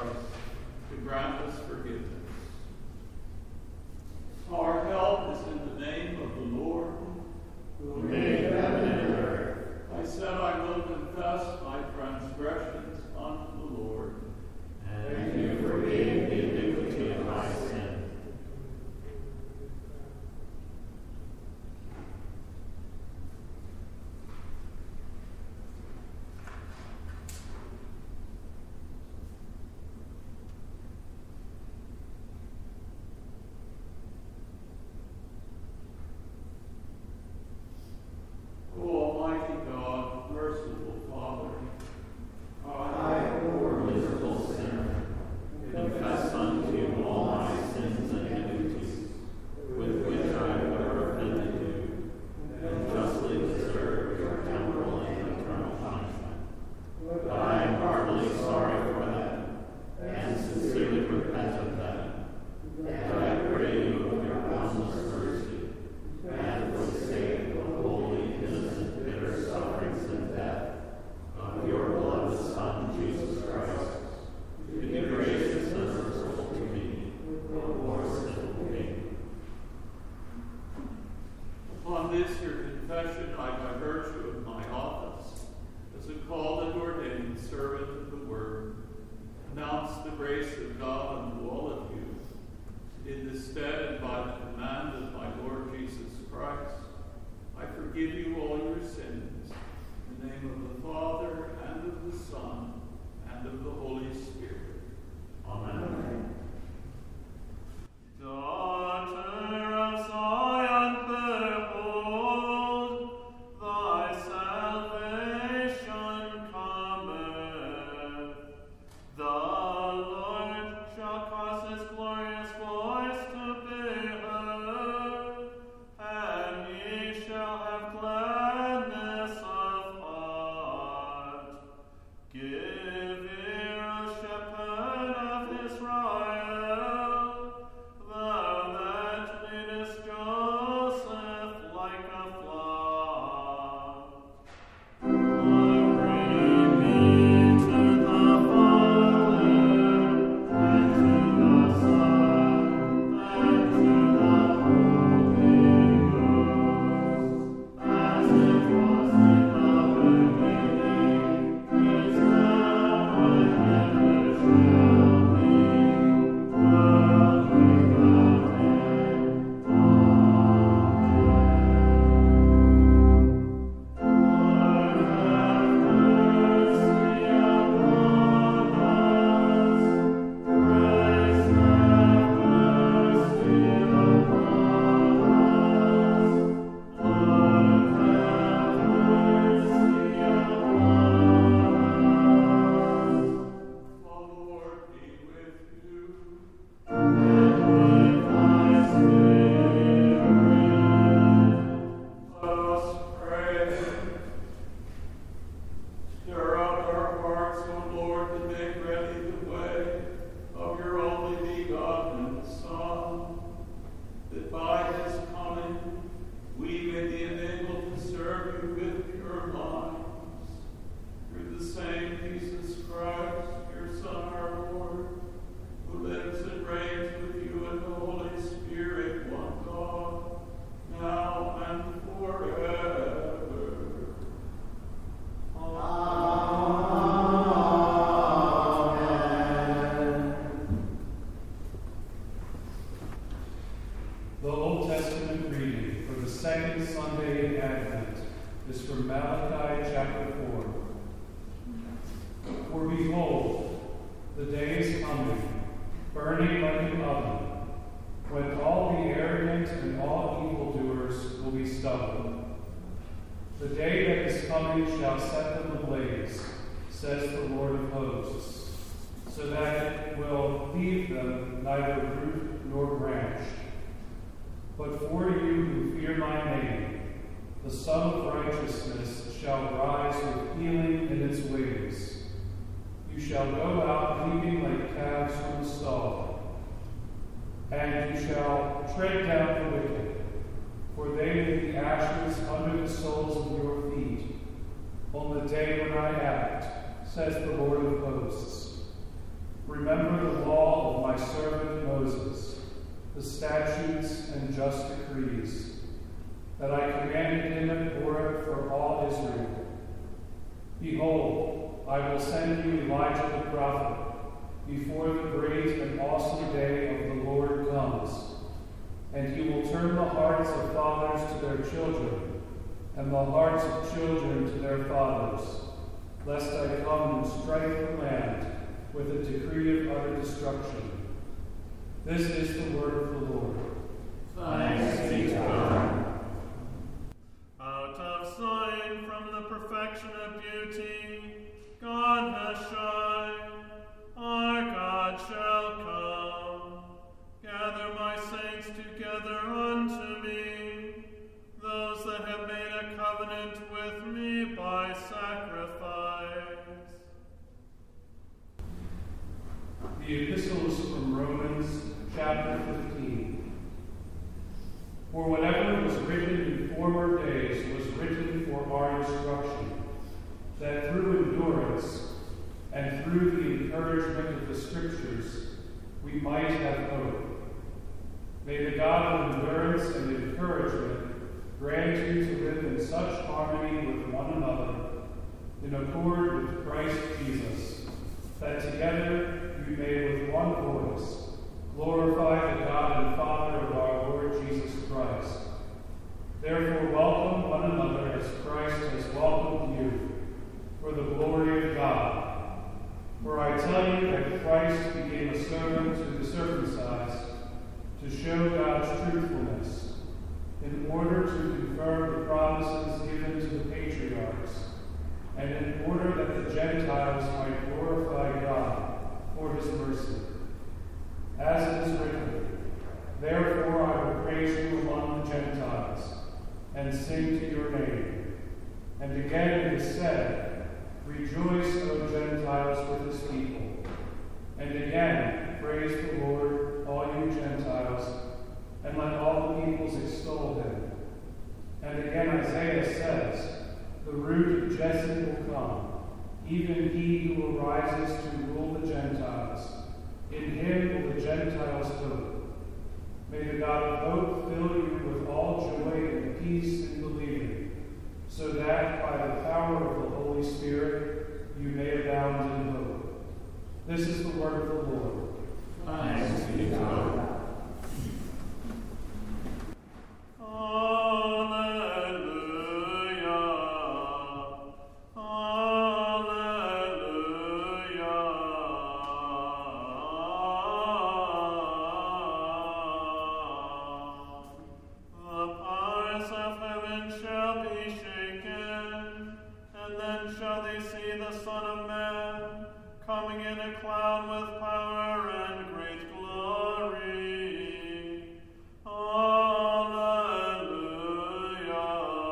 to grant us forgiveness. Our help is in the name of the Lord, who made heaven and earth. I said, I will confess my transgressions unto the Lord, and you forgave the iniquity of my sin. And you shall tread down the wicked, for they will be ashes under the soles of your feet on the day when I act, says the Lord of hosts. Remember remember the law of my servant Moses, the statutes and just decrees, that I commanded him at Horeb for all Israel. Behold, I will send you Elijah the prophet, before the great and awesome day of the Lord comes. And he will turn the hearts of fathers to their children, and the hearts of children to their fathers, lest I come and strike the land with a decree of utter destruction. This is the word of the Lord. Thanks be to God. Out of sight from the perfection of beauty, God has shined. Our God shall come. Gather my saints together unto me, those that have made a covenant with me by sacrifice. The epistles from Romans, chapter 15. For whatever was written in former days was written for our instruction, that through endurance and through the encouragement of the Scriptures we might have hope. May the God of endurance and encouragement grant you to live in such harmony with one another, in accord with Christ Jesus, that together you may with one voice glorify the God and Father of our Lord Jesus Christ. Therefore welcome one another as Christ has welcomed you, for the glory of God. For I tell you that Christ became a servant to the circumcised, to show God's truthfulness, in order to confirm the promises given to the patriarchs, and in order that the Gentiles might glorify God for his mercy. As it is written, therefore I will praise you among the Gentiles, and sing to your name. And again it is said, rejoice, O Gentiles, with his people. And again, praise the Lord, all you Gentiles, and let all the peoples extol him. And again Isaiah says, the root of Jesse will come, even he who arises to rule the Gentiles. In him will the Gentiles hope. May the God of hope fill you with all joy and peace in believing, so that by the power of the Holy Spirit you may abound in hope. This is the word of the Lord. Thanks be to God. Coming in a cloud with power and great glory. Alleluia.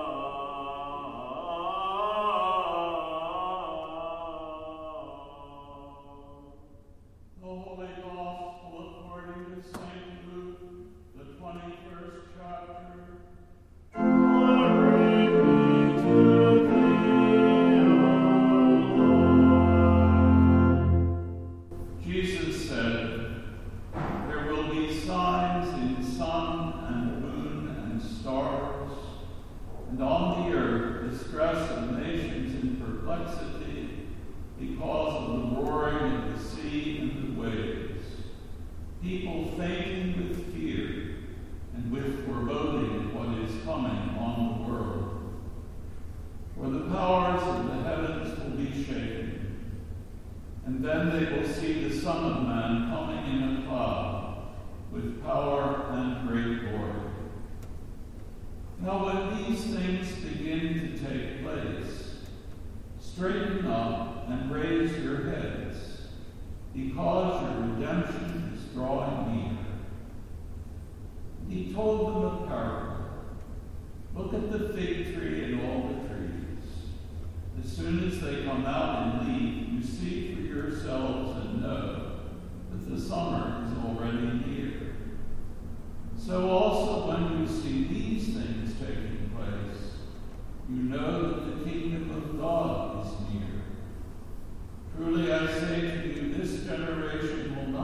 The Holy Gospel according to St. Luke, the 21st chapter. Glory be to thee, O Lord. Jesus said, there will be signs in sun and moon and stars, and on the earth distress of nations in perplexity because of the roaring of the sea and the waves, people fainting with fear and with foreboding of what is coming on the world. For the powers of the heavens will be shaken, and then they will see the Son of Man coming in a cloud with power and great glory. Now when these things begin to take place, straighten up and raise your heads, because your redemption is drawing near. He told them a parable. Look at the fig tree and all the trees. As soon as they come out in leaf, you see for yourselves and know that the summer is already near. So also when you see these things taking place, you know that the kingdom of God is near. Truly I say to you, this generation will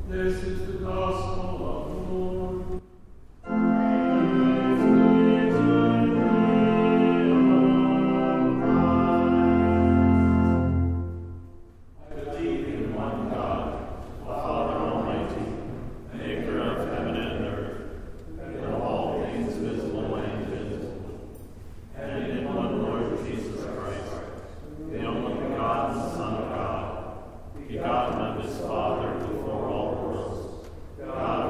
This is the gospel of the Lord. I believe in one God, the Father Almighty, maker of heaven and earth, and of all things visible and invisible, and in one Lord Jesus Christ, the only begotten Son of God, begotten of his Father before all worlds, God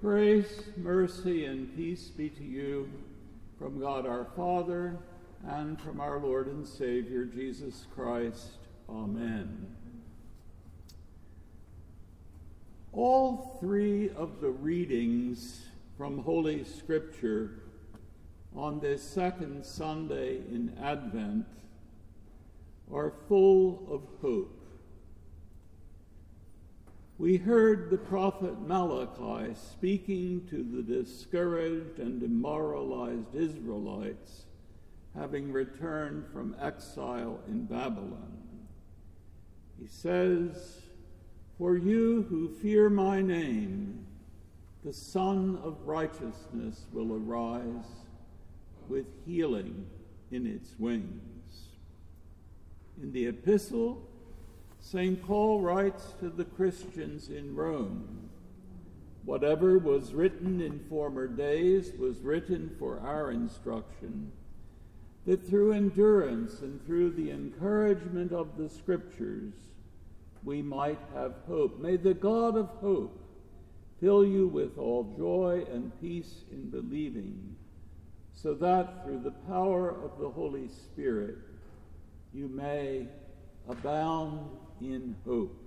Grace, mercy, and peace be to you from God our Father and from our Lord and Savior, Jesus Christ. Amen. All three of the readings from Holy Scripture on this second Sunday in Advent are full of hope. We heard the prophet Malachi speaking to the discouraged and demoralized Israelites, having returned from exile in Babylon. He says, "For you who fear my name, the Son of Righteousness will arise with healing in its wings." In the epistle, St. Paul writes to the Christians in Rome, "Whatever was written in former days was written for our instruction, that through endurance and through the encouragement of the Scriptures we might have hope. May the God of hope fill you with all joy and peace in believing, so that through the power of the Holy Spirit you may abound in hope."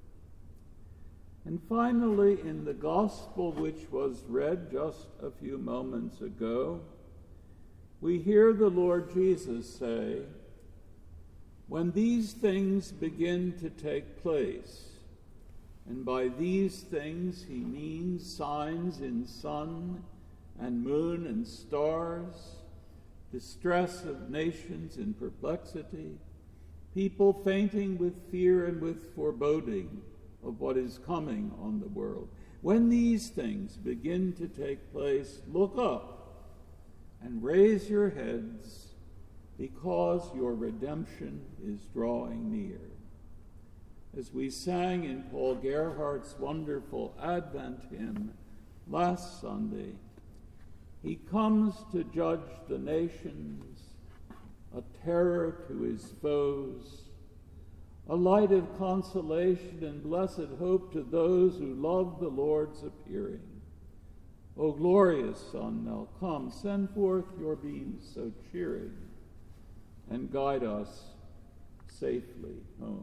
And finally, in the gospel which was read just a few moments ago, we hear the Lord Jesus say, "When these things begin to take place," and by these things he means signs in sun and moon and stars, distress of nations in perplexity, people fainting with fear and with foreboding of what is coming on the world. When these things begin to take place, look up and raise your heads, because your redemption is drawing near. As we sang in Paul Gerhardt's wonderful Advent hymn last Sunday, he comes to judge the nations, a terror to his foes, a light of consolation and blessed hope to those who love the Lord's appearing. O glorious Son, now come, send forth your beams so cheering, and guide us safely home.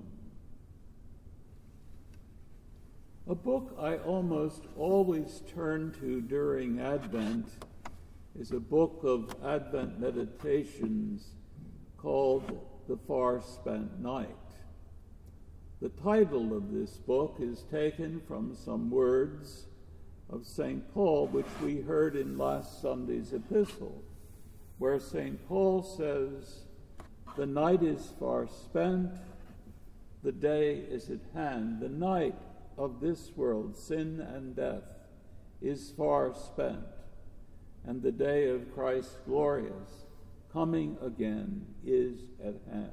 A book I almost always turn to during Advent is a book of Advent meditations called The Far Spent Night. The title of this book is taken from some words of St. Paul, which we heard in last Sunday's epistle, where St. Paul says, "The night is far spent, the day is at hand." The night of this world, sin and death, is far spent, and the day of Christ's glorious coming again is at hand.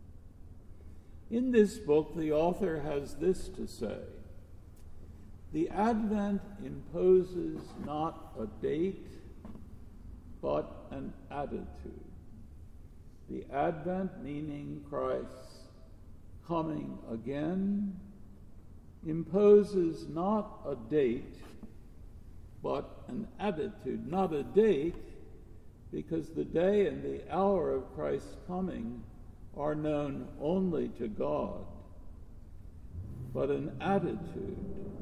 In this book, the author has this to say: the Advent imposes not a date, but an attitude. The Advent, meaning Christ's coming again, imposes not a date, but an attitude. Not a date, because the day and the hour of Christ's coming are known only to God, but an attitude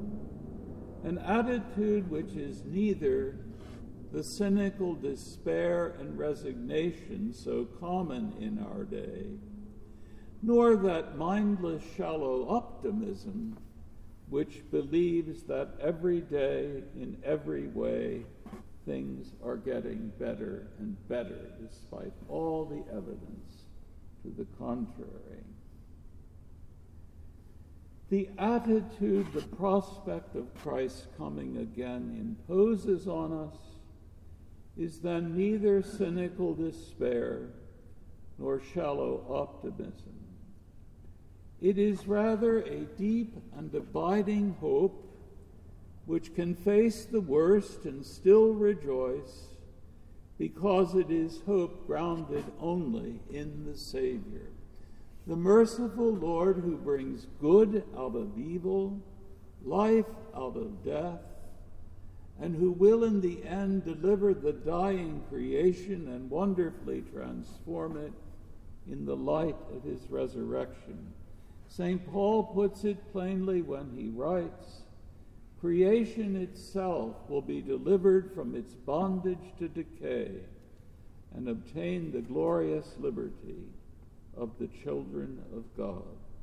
which is neither the cynical despair and resignation so common in our day, nor that mindless, shallow optimism which believes that every day, in every way, things are getting better and better, despite all the evidence to the contrary. The attitude the prospect of Christ's coming again imposes on us is then neither cynical despair nor shallow optimism. It is rather a deep and abiding hope which can face the worst and still rejoice, because it is hope grounded only in the Savior, the merciful Lord who brings good out of evil, life out of death, and who will in the end deliver the dying creation and wonderfully transform it in the light of his resurrection. St. Paul puts it plainly when he writes, "Creation itself will be delivered from its bondage to decay and obtain the glorious liberty of the children of God."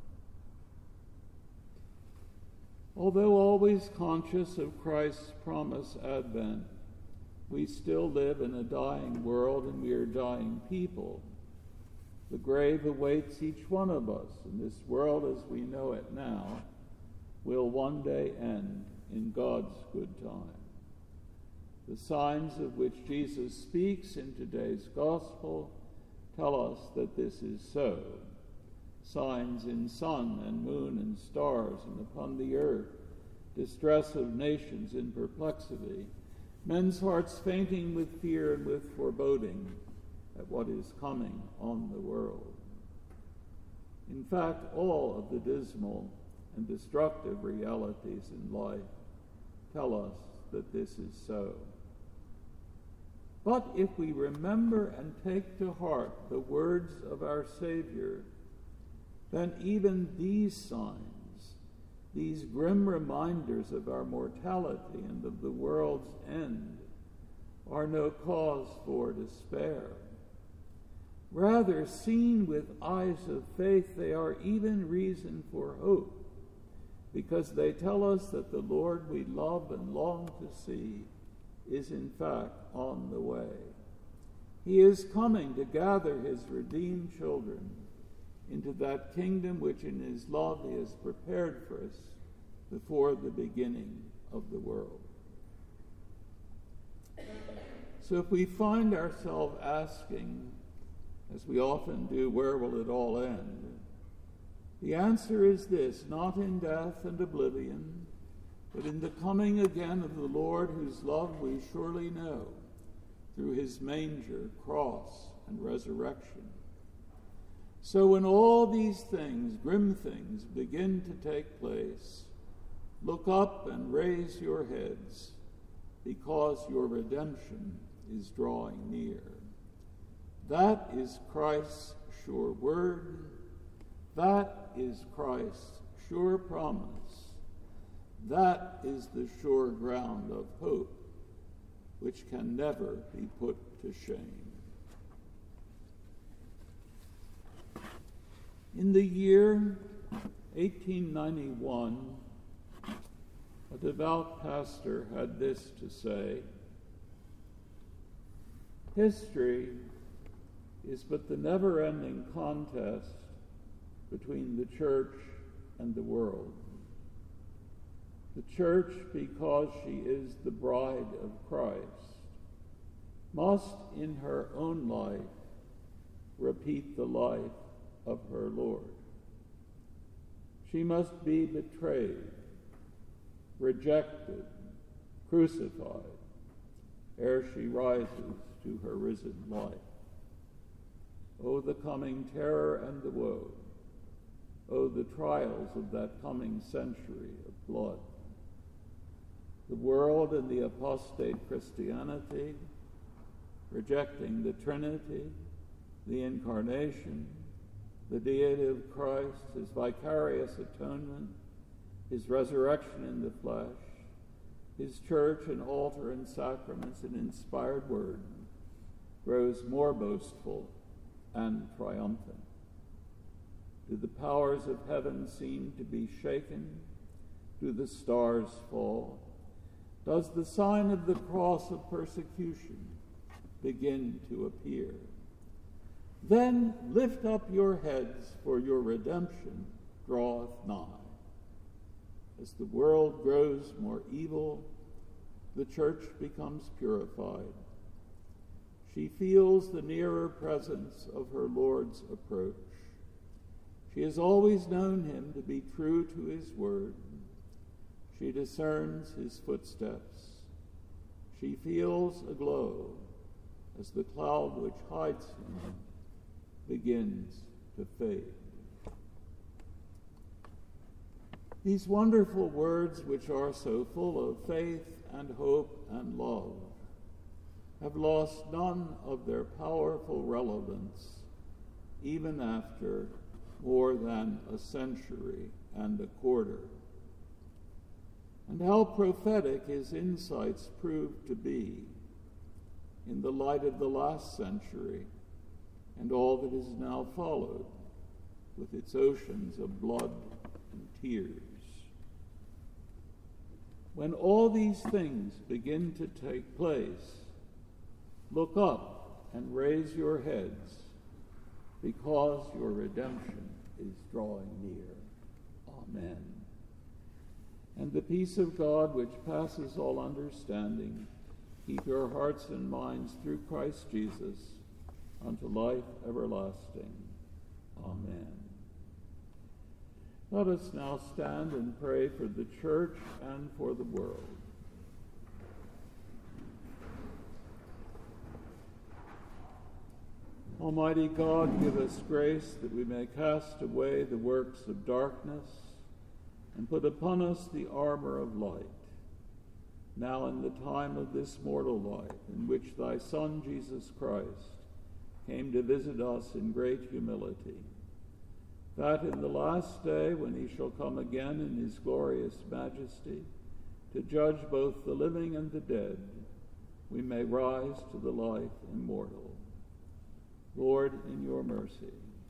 Although always conscious of Christ's promised advent, we still live in a dying world and we are dying people. The grave awaits each one of us, and this world as we know it now will one day end in God's good time. The signs of which Jesus speaks in today's gospel tell us that this is so. Signs in sun and moon and stars and upon the earth, distress of nations in perplexity, men's hearts fainting with fear and with foreboding at what is coming on the world. In fact, all of the dismal and destructive realities in life tell us that this is so. But if we remember and take to heart the words of our Savior, then even these signs, these grim reminders of our mortality and of the world's end, are no cause for despair. Rather, seen with eyes of faith, they are even reason for hope, because they tell us that the Lord we love and long to see is in fact on the way. He is coming to gather his redeemed children into that kingdom which in his love he has prepared for us before the beginning of the world. So if we find ourselves asking, as we often do, where will it all end? The answer is this: not in death and oblivion, but in the coming again of the Lord, whose love we surely know through his manger, cross, and resurrection. So when all these things, grim things, begin to take place, look up and raise your heads, because your redemption is drawing near. That is Christ's sure word. That is Christ's sure promise. That is the sure ground of hope, which can never be put to shame. In the year 1891, a devout pastor had this to say: "History is but the never-ending contest between the church and the world. The church, because she is the bride of Christ, must in her own life repeat the life of her Lord. She must be betrayed, rejected, crucified, ere she rises to her risen life. Oh, the coming terror and the woe! Oh, the trials of that coming century of blood! The world and the apostate Christianity, rejecting the Trinity, the Incarnation, the deity of Christ, his vicarious atonement, his resurrection in the flesh, his church and altar and sacraments and inspired word, grows more boastful and triumphant. Do the powers of heaven seem to be shaken? Do the stars fall? Does the sign of the cross of persecution begin to appear? Then lift up your heads, for your redemption draweth nigh. As the world grows more evil, the church becomes purified. She feels the nearer presence of her Lord's approach. She has always known him to be true to his word. She discerns his footsteps. She feels a glow as the cloud which hides him begins to fade. These wonderful words, which are so full of faith and hope and love have lost none of their powerful relevance, even after more than a century and a quarter. And how prophetic his insights proved to be in the light of the last century and all that has now followed, with its oceans of blood and tears. When all these things begin to take place, look up and raise your heads, because your redemption is drawing near. Amen. And the peace of God, which passes all understanding, keep your hearts and minds through Christ Jesus unto life everlasting. Amen. Let us now stand and pray for the church and for the world. Almighty God, give us grace that we may cast away the works of darkness and put upon us the armor of light. Now in the time of this mortal life, in which thy Son, Jesus Christ, came to visit us in great humility, that in the last day, when he shall come again in his glorious majesty, to judge both the living and the dead, we may rise to the life immortal. Lord, in your mercy,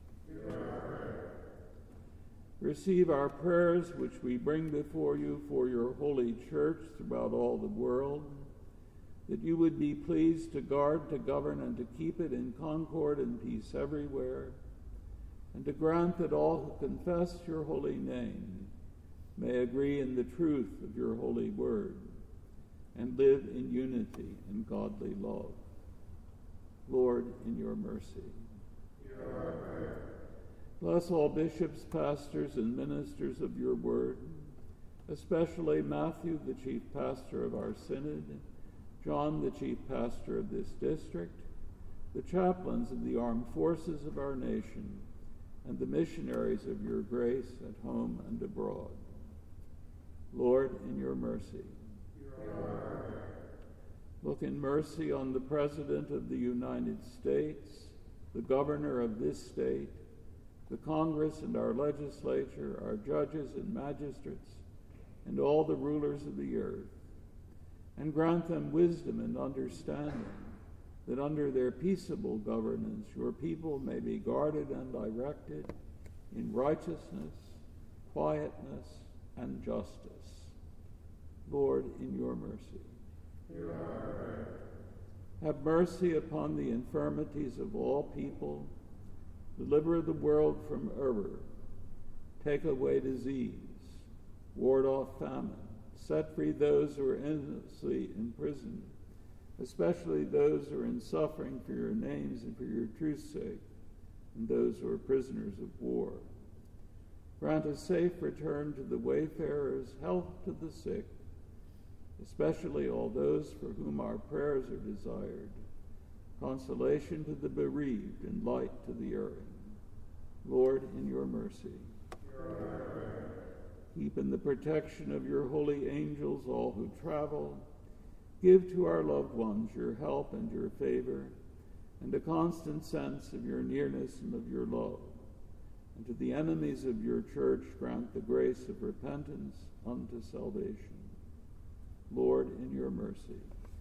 receive our prayers which we bring before you for your holy church throughout all the world, that you would be pleased to guard, to govern, and to keep it in concord and peace everywhere, and to grant that all who confess your holy name may agree in the truth of your holy word and live in unity and godly love. Lord, in your mercy. Bless all bishops, pastors, and ministers of your word, especially Matthew, the chief pastor of our synod, John, the chief pastor of this district, the chaplains of the armed forces of our nation, and the missionaries of your grace at home and abroad. Lord, in your mercy. Look in mercy on the President of the United States, the governor of this state, the Congress and our legislature, our judges and magistrates, and all the rulers of the earth, and grant them wisdom and understanding, that under their peaceable governance your people may be guarded and directed in righteousness, quietness, and justice. Lord, in your mercy. Have mercy upon the infirmities of all people. Deliver the world from error. Take away disease. Ward off famine. Set free those who are innocently imprisoned, especially those who are in suffering for your names and for your truth's sake, and those who are prisoners of war. Grant a safe return to the wayfarers, health to the sick, especially all those for whom our prayers are desired, consolation to the bereaved, and light to the erring. Lord, in your mercy. Keep in the protection of your holy angels all who travel. Give to our loved ones your help and your favor, and a constant sense of your nearness and of your love. And to the enemies of your church grant the grace of repentance unto salvation. Lord, in your mercy.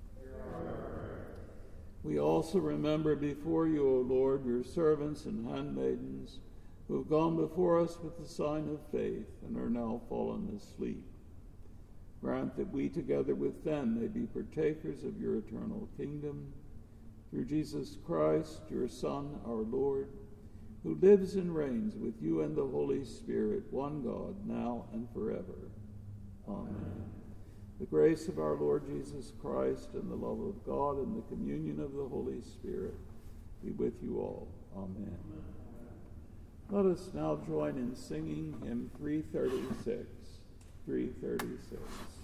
We also remember before you, O Lord, your servants and handmaidens who have gone before us with the sign of faith and are now fallen asleep. Grant that we together with them may be partakers of your eternal kingdom, through Jesus Christ, your Son, our Lord, who lives and reigns with you and the Holy Spirit, one God, now and forever. Amen. The grace of our Lord Jesus Christ and the love of God and the communion of the Holy Spirit be with you all. Amen. Let us now join in singing hymn 336. 336.